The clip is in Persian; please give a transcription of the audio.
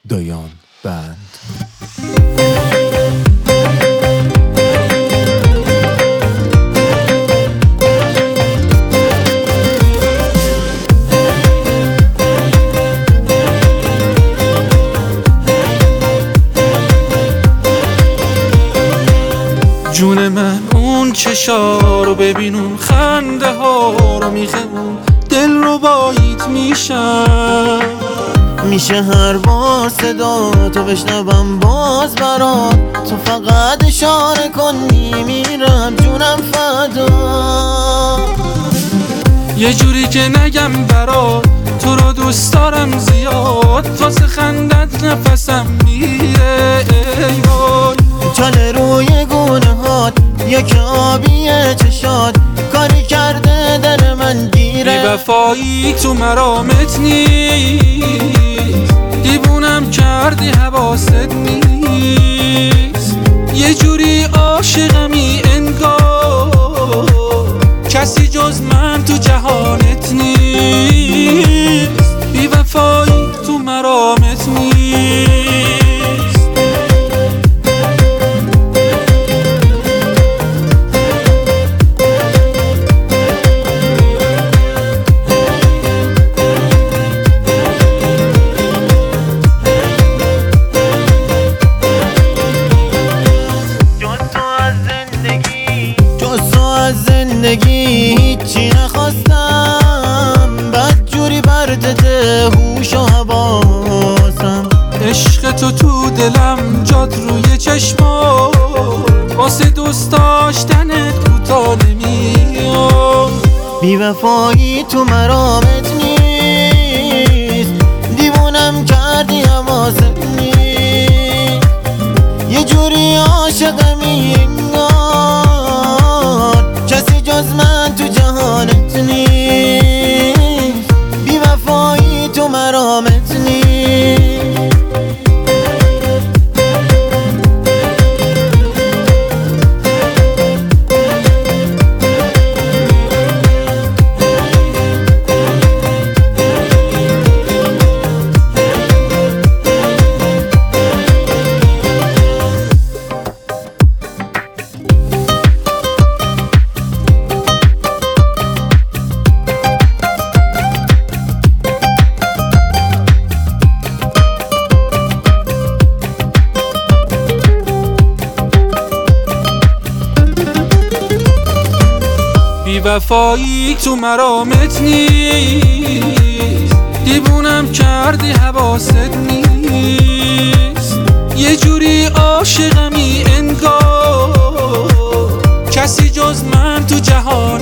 دایان بند. جون من اون چشا رو ببین، اون خنده ها رو میخمون، دل رو بایید میشه هر بار صدا تو بشنوم باز برات، تو فقط اشاره کن میمیرم جونم فدا. یه جوری که نگم برات تو رو دوست دارم زیاد، واسه خندت نفسم میره ای وای. چاله روی گونه هات یک آبیه چشات، کاری کرده دل من گیره. بی وفایی تو مرامت نیست، دیوونم کردی حواست نیست. یه جوری عاشقمی انگار کسی جز من تو جهانت نیست. بی وفایی تو مرامت نیست. زندگی هیچی نخواستم، بدجوری برده هوش و حواسم. عشق تو دلم جاد روی چشما، واسه دوست داشتنت کوتا نمیام. بی وفایی تو مرامت نیست، دیوونم کردی حواست نیست. یه جوری عاشقمی انگار کسی جز من تو جهانت نیست. بی وفایی تو مرامت نیست. بی وفایی تو مرامت نیست، دیوونم کردی حواست نیست. یه جوری عاشقمی انگار کسی جز من تو جهان